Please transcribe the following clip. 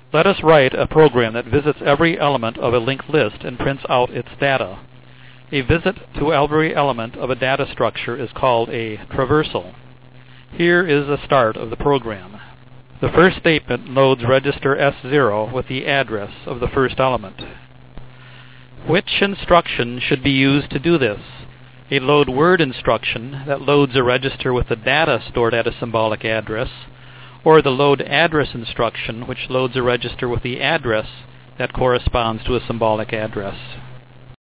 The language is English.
Let us write a program that visits every element of a linked list and prints out its data. A visit to every element of a data structure is called a traversal. Here is the start of the program. The first statement loads register S0 with the address of the first element. Which instruction should be used to do this? A load word instruction that loads a register with the data stored at a symbolic address, or the load address instruction which loads a register with the address that corresponds to a symbolic address.